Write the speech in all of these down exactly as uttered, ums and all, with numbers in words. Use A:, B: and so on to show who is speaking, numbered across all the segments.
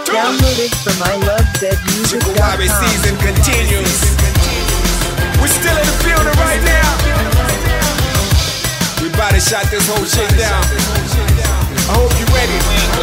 A: Downloaded from I Love Dead Music dot com.
B: season continues. We're still in the building right now. We about to shut this whole shit down. I hope you're ready.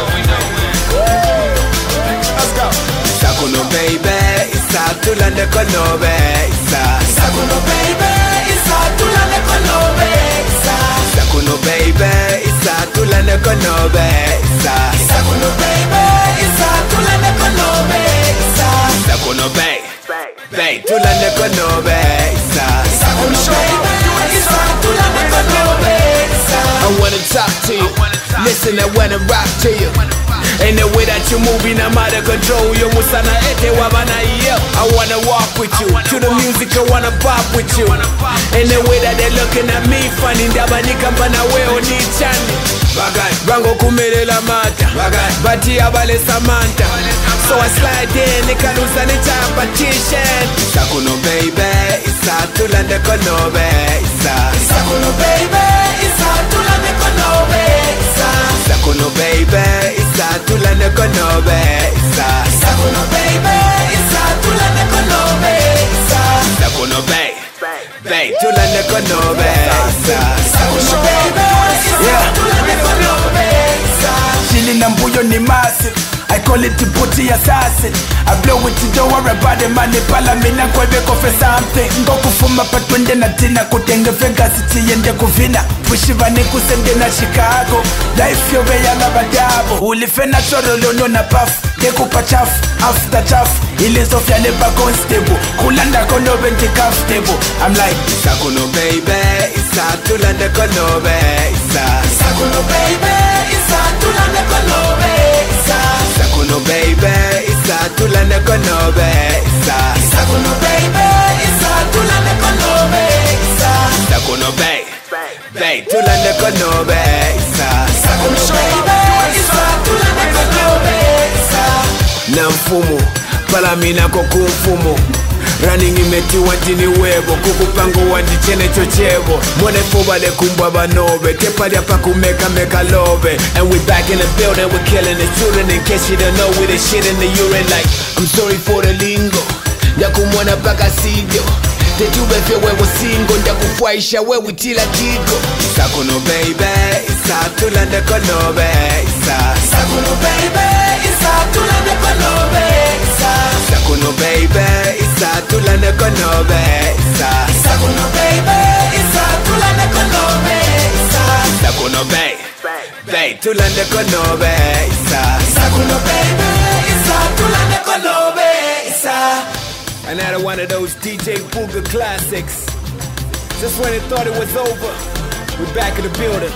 B: Let's go. Sakuno baby, isa tulane konobe, isa. Sakuno baby, isa tulane konobe, isa. Sakuno baby, isa tulane konobe, isa. Sakuno baby, isa tulane konobe, isa. Sakuno baby, baby tulane konobe, isa. Sakuno baby, isa tulane konobe, isa. I wanna talk to you, listen, I wanna rock to you. And the way that you're moving, I'm out of control. Yo musana ete wabana yo. I wanna walk with you to the music, I wanna pop with you. And the way that they're looking at me funny, ndabanika mpana weo ni chani. Bagay, bango kumele la mata. Bagay, bati abale Samantha. So I slide in, nikalusa ni chapa t-shirt. Sakuno baby, isa tulande konobe, isa. Sakuno baby, isa tulande konobe, isa. Sakuno baby, isa tulane konobe, isa. Sakuno baby, isa tulane konobe, isa. Sakuno baby, baby tulane konobe, isa. Sakuno baby, isa tulane konobe, isa.
C: Chilling and buyo ni massive, I call it the booty assassin. I blow it to don't worry about the money. Pala mina kwebe kofe something. Ngoku fuma patwende na tina kutenge Vegas city yende kuvina. Pushiva ni kusende na Chicago. Life yobe yanga badabo. Ulifena choro lono na puff. Deku pa chaff, after chaff. Ili sofya never constable. Kulanda kono benti comfortable. I'm like
B: Sakuno baby, isa tulane konobe, isa.
C: Sakuno baby, isa tulane konobe, isa.
B: Sakuno baby, isa tulane konobe, isa.
C: Sakuno baby, isa tulane konobe, isa.
B: Sakuno baby, baby tulane konobe, isa.
C: Sakuno baby, isa tulane konobe, isa.
B: Na mfumo, pala mina koku mfumo. Running imeti wantini webo, kukupango wanti chene chochebo. Mwone fuba le kumbwa banobe, tepadia pa kumeka meka lobe. And we back in the building, we're killing it. Shooting in case you don't know, we the shit in the urine like I'm sorry for the lingo, ndakumwana paka sidio. Tetube fye wewe singo, ndakufuaisha wewe tila kigo. Sakuno baby, isa tulande konobe, isa.
C: Sakuno baby, isa tulane konobe, isa.
B: Sakuno baby, isa tulane konobe, isa.
C: Sakuno baby, isa tulane konobe, isa.
B: Sakuno baby, baby tulane konobe, isa.
C: Sakuno baby, isa tulane konobe, isa.
B: Another one of those D J Booga classics. Just when they thought it was over, we're back in the building.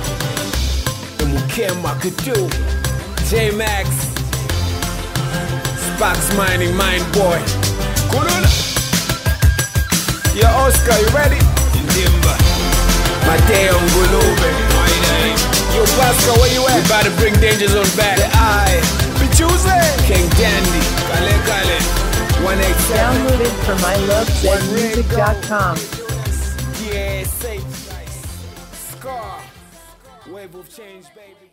B: And we came I could do J-Max, Spock's Mining, Mind Boy. Kurula. Yo, Oscar, you ready? Ndimba. Mateo Ngulube. Yo, Pascal, where you at? We about to bring Danger Zone back. The Eye. Pichuze. King Dandy. Kale Kale. one eight seven.
A: Downloaded from I Love Dead Music dot com.
B: Yeah, safe. Scar. Wave of change, baby.